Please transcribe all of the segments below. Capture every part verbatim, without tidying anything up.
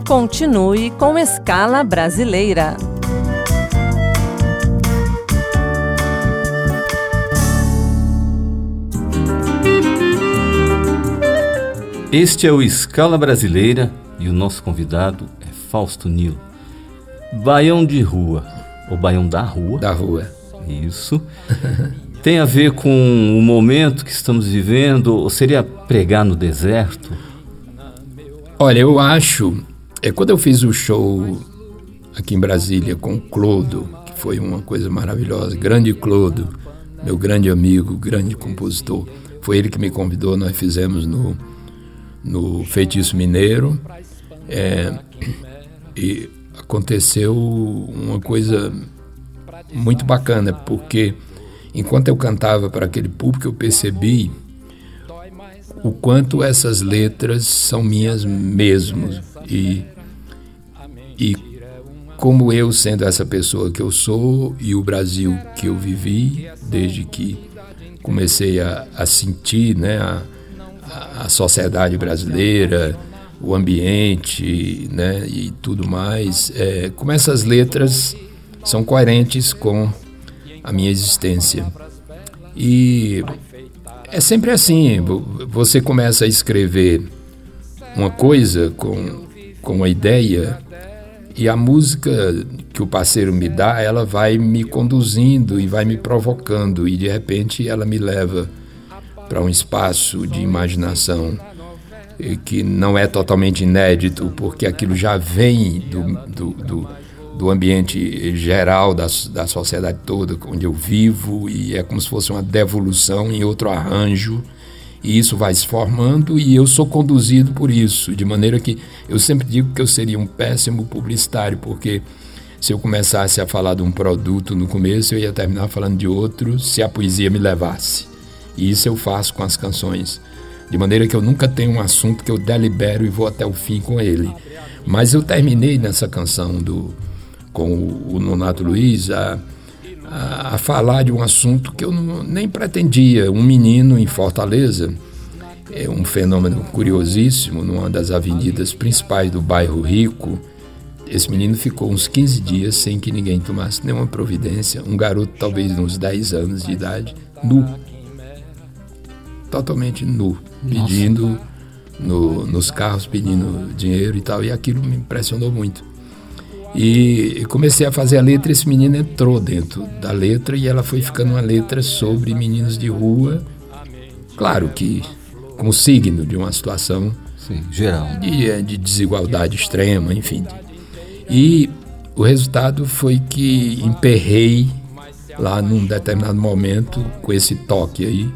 Continue com Escala Brasileira. Este é o Escala Brasileira e o nosso convidado é Fausto Nilo. Baião de rua, ou baião da rua. Da rua. Isso. Tem a ver com o momento que estamos vivendo, ou seria pregar no deserto? Olha, eu acho... É, quando eu fiz o show aqui em Brasília com o Clodo, que foi uma coisa maravilhosa, grande Clodo, meu grande amigo, grande compositor, foi ele que me convidou, nós fizemos no... no Feitiço Mineiro, é, e aconteceu uma coisa muito bacana, porque enquanto eu cantava para aquele público, eu percebi o quanto essas letras são minhas mesmo, e, e como eu, sendo essa pessoa que eu sou, e o Brasil que eu vivi, desde que comecei a, a sentir, né, a a sociedade brasileira, o ambiente, né, e tudo mais, é, como essas letras são coerentes com a minha existência. E é sempre assim, você começa a escrever uma coisa com, com uma ideia, e a música que o parceiro me dá, ela vai me conduzindo e vai me provocando, e de repente ela me leva para um espaço de imaginação que não é totalmente inédito, porque aquilo já vem do, do, do, do ambiente geral da, da sociedade toda, onde eu vivo, e é como se fosse uma devolução em outro arranjo, e isso vai se formando, e eu sou conduzido por isso, de maneira que eu sempre digo que eu seria um péssimo publicitário, porque se eu começasse a falar de um produto no começo, eu ia terminar falando de outro, se a poesia me levasse. E isso eu faço com as canções, de maneira que eu nunca tenho um assunto que eu delibero e vou até o fim com ele. Mas eu terminei nessa canção do, com o, o Nonato Luiz a, a, a falar de um assunto que eu não, nem pretendia. Um menino em Fortaleza, é um fenômeno curiosíssimo, numa das avenidas principais do bairro Rico. Esse menino ficou uns quinze dias sem que ninguém tomasse nenhuma providência. Um garoto talvez de uns dez anos de idade, nu. Totalmente nu, pedindo no, nos carros, pedindo dinheiro e tal, e aquilo me impressionou muito. E comecei a fazer a letra, esse menino entrou dentro da letra, e ela foi ficando uma letra sobre meninos de rua, claro que como signo de uma situação Sim, geral, de, de desigualdade extrema, enfim. E o resultado foi que emperrei lá num determinado momento com esse toque aí.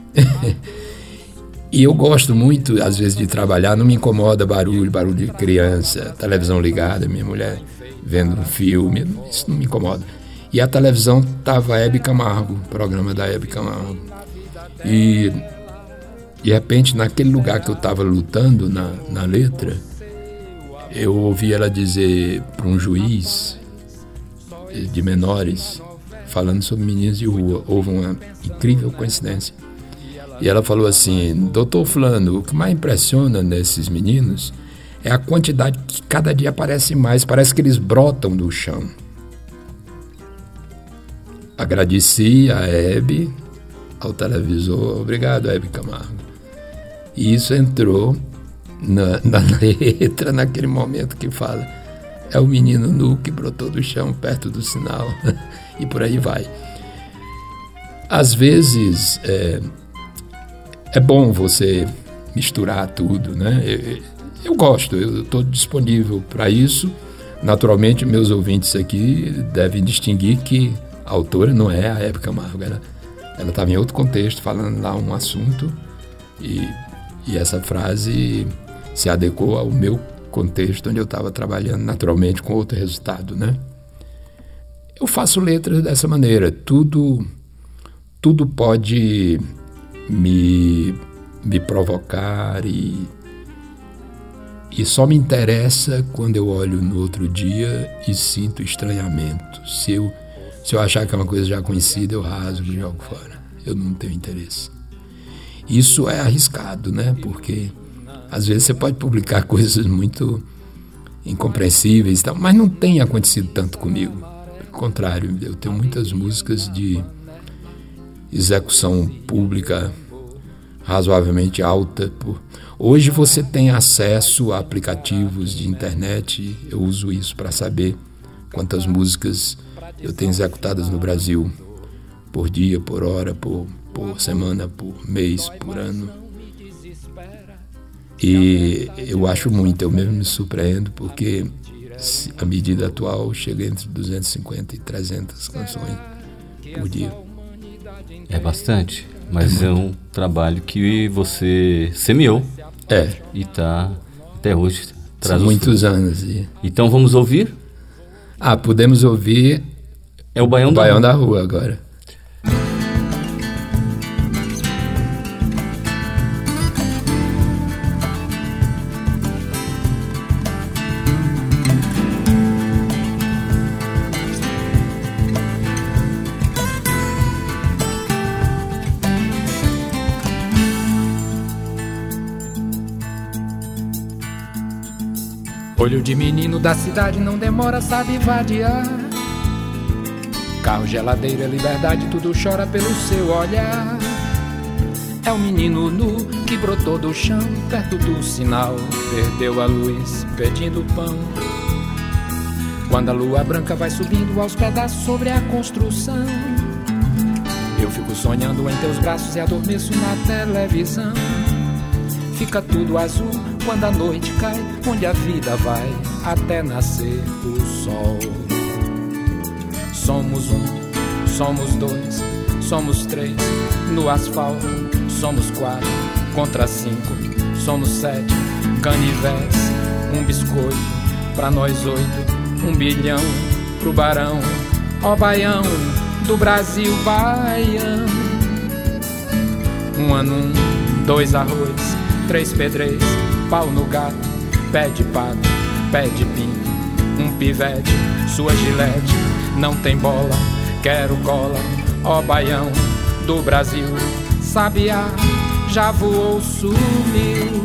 E eu gosto muito, às vezes, de trabalhar, não me incomoda barulho, barulho de criança, televisão ligada, minha mulher vendo um filme, isso não me incomoda. E a televisão estava a Hebe Camargo, o programa da Hebe Camargo. E, de repente, naquele lugar que eu estava lutando na, na letra, eu ouvi ela dizer para um juiz de menores, falando sobre meninos de rua. Houve uma incrível coincidência. E ela falou assim: doutor Fulano, o que mais impressiona nesses meninos é a quantidade que cada dia aparece mais, parece que eles brotam do chão. Agradeci a Hebe, ao televisor, obrigado, Hebe Camargo. E isso entrou na, na letra, naquele momento que fala: é o menino nu que brotou do chão perto do sinal, e por aí vai. Às vezes, é, é bom você misturar tudo, né? Eu, eu gosto, eu estou disponível para isso. Naturalmente, meus ouvintes aqui devem distinguir que a autora não é a Hebe Camargo. Ela estava em outro contexto, falando lá um assunto, e, e essa frase se adequou ao meu contexto, onde eu estava trabalhando naturalmente com outro resultado, né? Eu faço letras dessa maneira, tudo, tudo pode me, me provocar e, e só me interessa quando eu olho no outro dia e sinto estranhamento. Se eu, se eu achar que é uma coisa já conhecida, eu rasgo e jogo fora. Eu não tenho interesse. Isso é arriscado, né? Porque às vezes você pode publicar coisas muito incompreensíveis e tal, mas não tem acontecido tanto comigo. Pelo contrário, eu tenho muitas músicas de execução pública razoavelmente alta. Hoje você tem acesso a aplicativos de internet, eu uso isso para saber quantas músicas eu tenho executadas no Brasil, por dia, por hora, por, por semana, por mês, por ano. E eu acho muito, eu mesmo me surpreendo, porque a medida atual chega entre duzentas e cinquenta e trezentas canções por dia. É bastante, mas é, é um trabalho que você semeou. É. E está até hoje. Traz São muitos anos. E... Então vamos ouvir? Ah, podemos ouvir... É o Baião, o da, Baião Rua. da Rua agora. Olho de menino da cidade não demora, sabe vadiar. Carro, geladeira, liberdade, tudo chora pelo seu olhar. É um menino nu que brotou do chão, perto do sinal, perdeu a luz, pedindo pão. Quando a lua branca vai subindo aos pedaços sobre a construção, eu fico sonhando em teus braços e adormeço na televisão. Fica tudo azul quando a noite cai, onde a vida vai até nascer o sol. Somos um, somos dois, somos três no asfalto, somos quatro contra cinco, somos sete canivetes, um biscoito pra nós oito, um bilhão pro barão, ó baião do Brasil, baião. Um ano, um, dois arroz, três pedreiros, pau no gato, pé de pato, pé de pinto, um pivete, sua gilete, não tem bola, quero cola, ó baião do Brasil, sabiá, já voou, sumiu.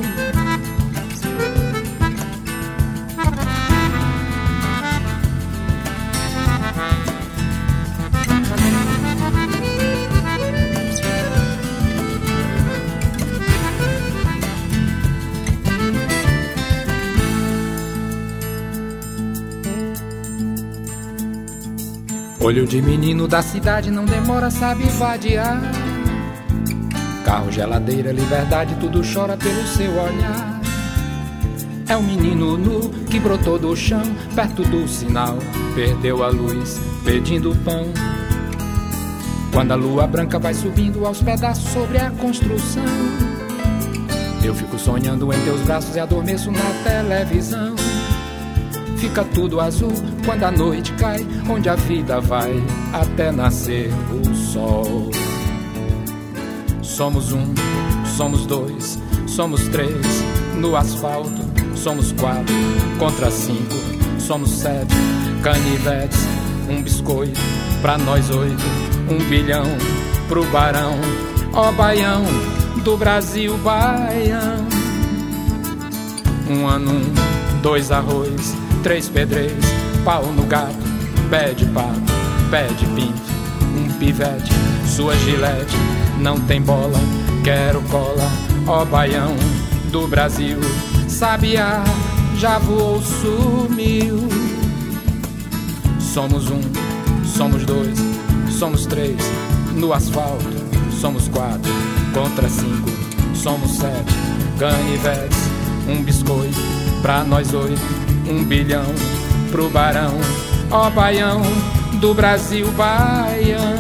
Olho de menino da cidade não demora, sabe vadiar. Carro, geladeira, liberdade, tudo chora pelo seu olhar. É um menino nu que brotou do chão, perto do sinal, perdeu a luz, pedindo pão. Quando a lua branca vai subindo aos pedaços sobre a construção, eu fico sonhando em teus braços e adormeço na televisão. Fica tudo azul quando a noite cai, onde a vida vai até nascer o sol. Somos um, somos dois, somos três no asfalto, somos quatro contra cinco, somos sete canivetes, um biscoito pra nós oito, um bilhão pro barão, ó baião do Brasil, baião. Um ano, um, dois arroz, três pedreiros, pau no gato, pé de pato, pé de pinto, um pivete, sua gilete, não tem bola, quero cola, ó baião do Brasil, sabiá, já voou, sumiu. Somos um, somos dois, somos três no asfalto, somos quatro contra cinco, somos sete canivetes, um biscoito pra nós oito, um bilhão pro barão, ó baião do Brasil, baião.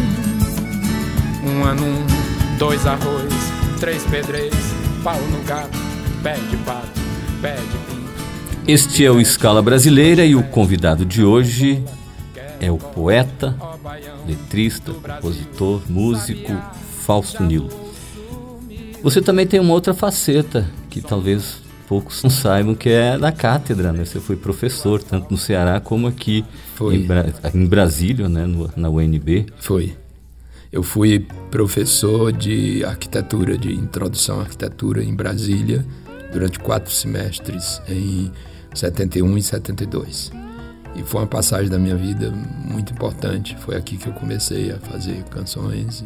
Um ano, um, dois arroz, três pedreiros, pau no gato, pé de pato, pé de pinto. Este é o Escala Brasileira e o convidado de hoje é o poeta, letrista, compositor, músico Fausto Nilo. Você também tem uma outra faceta que talvez poucos não saibam, que é da cátedra, né? Você foi professor, tanto no Ceará como aqui em, Bra- em Brasília, né? No, na U N B. Foi. Eu fui professor de arquitetura, de introdução à arquitetura em Brasília, durante quatro semestres, em setenta e um e setenta e dois. E foi uma passagem da minha vida muito importante. Foi aqui que eu comecei a fazer canções.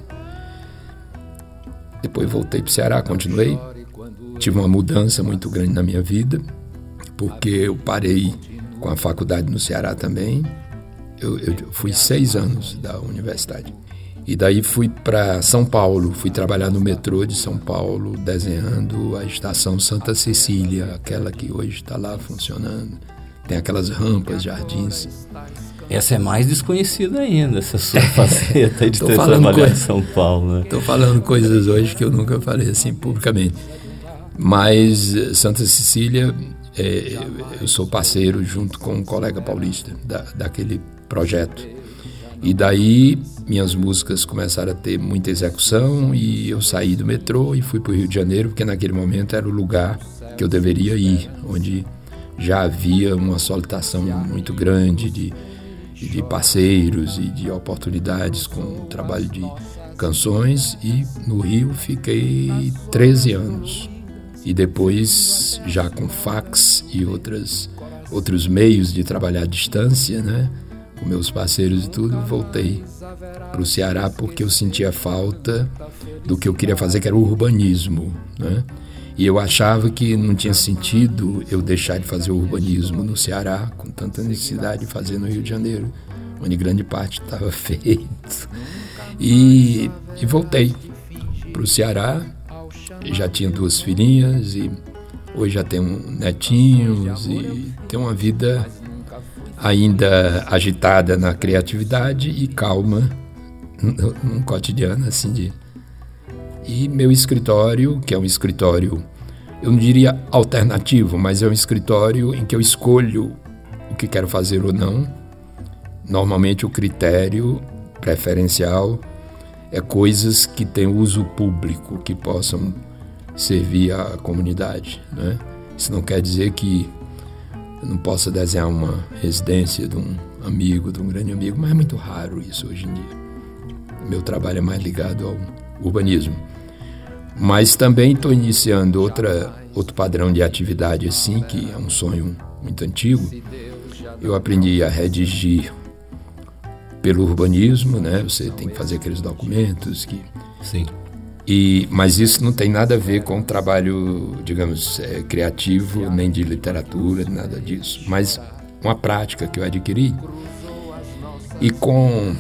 Depois voltei para o Ceará, continuei. Tive uma mudança muito grande na minha vida, porque eu parei com a faculdade no Ceará também. Eu, eu fui seis anos da universidade. E daí fui para São Paulo, fui trabalhar no metrô de São Paulo, desenhando a estação Santa Cecília, aquela que hoje está lá funcionando. Tem aquelas rampas, jardins. Essa é mais desconhecida ainda, essa sua faceta de ter falando trabalhado coisa, em São Paulo. Estou né? falando coisas hoje que eu nunca falei assim publicamente. Mas Santa Cecília, é, eu sou parceiro junto com um colega paulista da, daquele projeto. E daí minhas músicas começaram a ter muita execução e eu saí do metrô e fui para o Rio de Janeiro, porque naquele momento era o lugar que eu deveria ir, onde já havia uma solicitação muito grande de, de parceiros e de oportunidades com o trabalho de canções. E no Rio fiquei treze anos. E depois, já com fax e outras, outros meios de trabalhar à distância, né, com meus parceiros e tudo, voltei para o Ceará porque eu sentia falta do que eu queria fazer, que era o urbanismo, né? E eu achava que não tinha sentido eu deixar de fazer o urbanismo no Ceará, com tanta necessidade de fazer no Rio de Janeiro, onde grande parte estava feito. E, e voltei para o Ceará, já tinha duas filhinhas e hoje já tenho netinhos e tenho uma vida ainda agitada na criatividade e calma no, no cotidiano, assim de... E meu escritório, que é um escritório, eu não diria alternativo, mas é um escritório em que eu escolho o que quero fazer ou não. Normalmente o critério preferencial é coisas que têm uso público, que possam servir à comunidade, né? Isso não quer dizer que eu não possa desenhar uma residência de um amigo, de um grande amigo, mas é muito raro isso hoje em dia. Meu trabalho é mais ligado ao urbanismo. Mas também estou iniciando outra, outro padrão de atividade assim, que é um sonho muito antigo. Eu aprendi a redigir pelo urbanismo, né? Você tem que fazer aqueles documentos que... Sim. E, mas isso não tem nada a ver com o trabalho, digamos, é, criativo, nem de literatura, nada disso. Mas uma prática que eu adquiri e com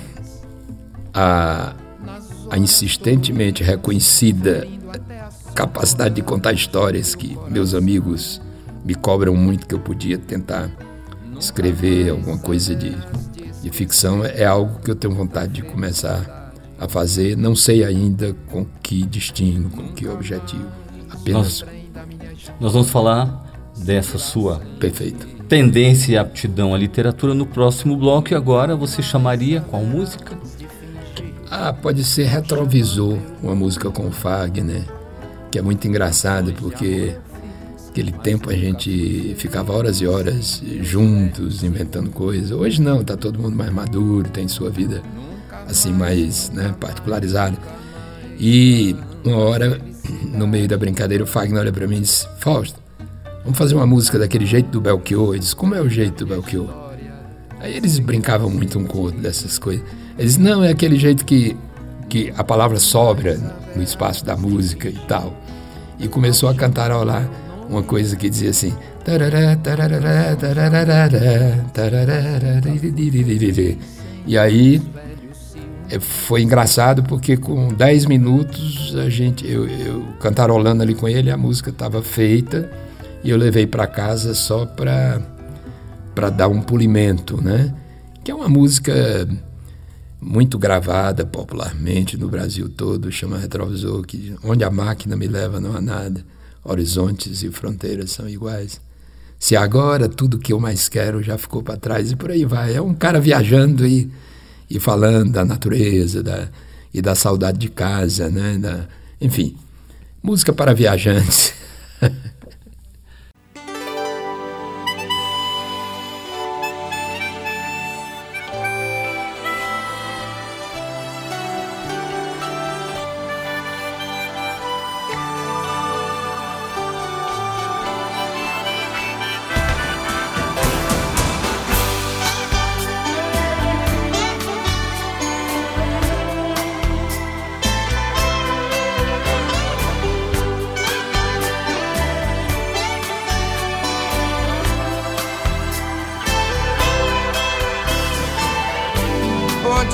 a... a insistentemente reconhecida capacidade de contar histórias que meus amigos me cobram muito, que eu podia tentar escrever alguma coisa de, de ficção, é algo que eu tenho vontade de começar a fazer. Não sei ainda com que destino, com que objetivo. Apenas... Nós, nós vamos falar dessa sua Perfeito. tendência e aptidão à literatura no próximo bloco. E agora você chamaria qual música? Ah, pode ser Retrovisor, uma música com o Fagner, que é muito engraçado porque naquele tempo a gente ficava horas e horas juntos, inventando coisas. Hoje não, está todo mundo mais maduro, tem sua vida assim mais, né, particularizada. E uma hora, no meio da brincadeira, o Fagner olha para mim e diz: Fausto, vamos fazer uma música daquele jeito do Belchior? Eu disse: como é o jeito do Belchior? Aí eles brincavam muito um com o outro dessas coisas. Eles, não, é aquele jeito que, que a palavra sobra no espaço da música e tal. E começou a cantarolar uma coisa que dizia assim... E aí foi engraçado porque com dez minutos a gente, eu, eu cantarolando ali com ele, a música estava feita e eu levei para casa só para para dar um polimento, né? Que é uma música muito gravada popularmente no Brasil todo, chama Retrovisor, que onde a máquina me leva não há nada, horizontes e fronteiras são iguais. Se agora tudo que eu mais quero já ficou para trás, e por aí vai. É um cara viajando e, e falando da natureza da, e da saudade de casa, né? Da, enfim, música para viajantes.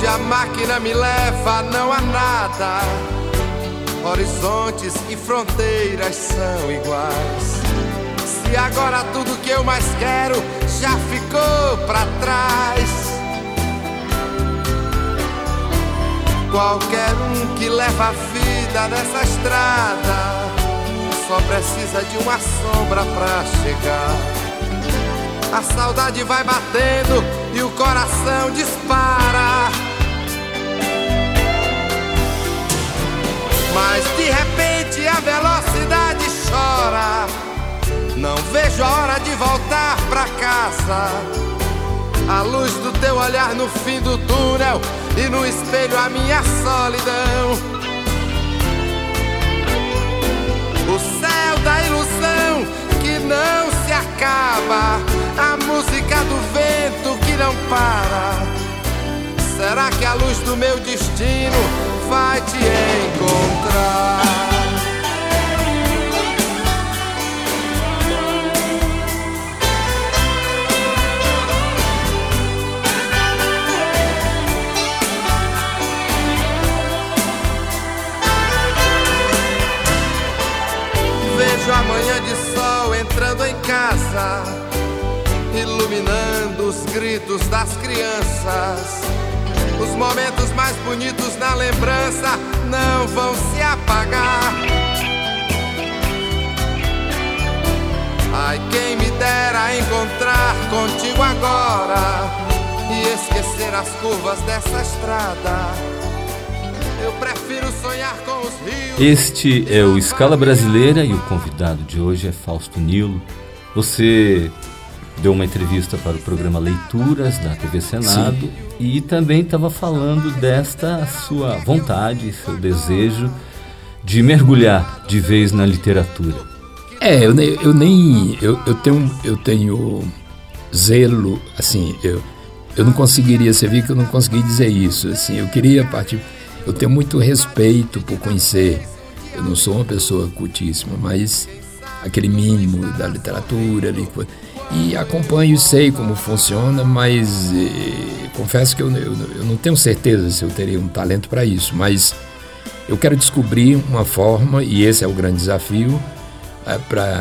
onde a máquina me leva não há nada. Horizontes e fronteiras são iguais. Se agora tudo que eu mais quero já ficou pra trás. Qualquer um que leva a vida nessa estrada só precisa de uma sombra pra chegar. A saudade vai batendo e o coração dispara. Mas de repente a velocidade chora. Não vejo a hora de voltar pra casa. A luz do teu olhar no fim do túnel e no espelho a minha solidão. O céu da ilusão que não se acaba. A música do vento que não para. Será que a luz do meu destino vai te encontrar? Vejo a manhã de sol entrando em casa, iluminando os gritos das crianças. Os momentos mais bonitos na lembrança não vão se apagar. Ai, quem me dera encontrar contigo agora e esquecer as curvas dessa estrada. Eu prefiro sonhar com os rios. Este é o Escala Brasileira e o convidado de hoje é Fausto Nilo. Você deu uma entrevista para o programa Leituras da T V Senado. Sim. E também estava falando desta sua vontade, seu desejo de mergulhar de vez na literatura. É, eu, eu nem... Eu, eu, tenho, eu tenho zelo, assim, eu, eu não conseguiria, você viu que eu não consegui dizer isso, assim, eu queria partir... Eu tenho muito respeito por conhecer, eu não sou uma pessoa cultíssima, mas aquele mínimo da literatura ali... E acompanho e sei como funciona, mas eh, confesso que eu, eu, eu não tenho certeza se eu teria um talento para isso, mas eu quero descobrir uma forma, e esse é o grande desafio, eh,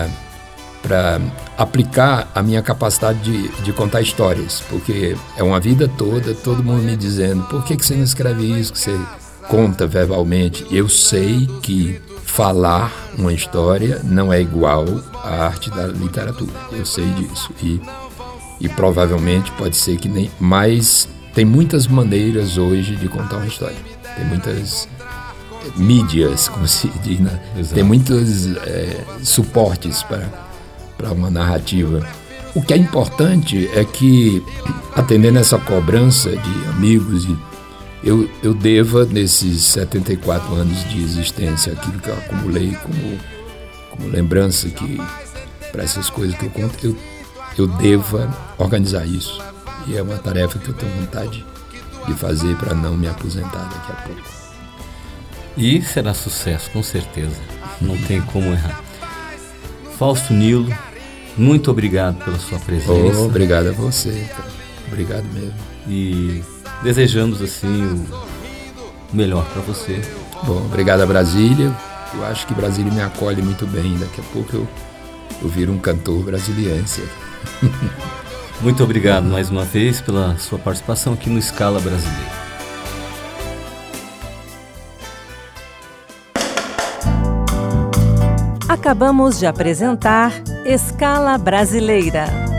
para aplicar a minha capacidade de, de contar histórias, porque é uma vida toda, todo mundo me dizendo, por que, que você não escreve isso, que você conta verbalmente? Eu sei que falar uma história não é igual à arte da literatura, eu sei disso, e, e provavelmente pode ser que nem, mas tem muitas maneiras hoje de contar uma história, tem muitas mídias, como se diz, né? Tem muitos é, suportes para, para uma narrativa. O que é importante é que, atendendo essa cobrança de amigos e Eu, eu deva, nesses setenta e quatro anos de existência, aquilo que eu acumulei como, como lembrança que, para essas coisas que eu conto, eu, eu deva organizar isso. E é uma tarefa que eu tenho vontade de fazer para não me aposentar daqui a pouco. E será sucesso, com certeza. Não tem como errar. Fausto Nilo, muito obrigado pela sua presença. Oh, obrigado a você, cara. Obrigado mesmo. E desejamos assim o melhor para você. Bom, obrigado a Brasília. Eu acho que Brasília me acolhe muito bem. Daqui a pouco eu, eu viro um cantor brasiliense. Muito obrigado mais uma vez pela sua participação aqui no Escala Brasileira. Acabamos de apresentar Escala Brasileira.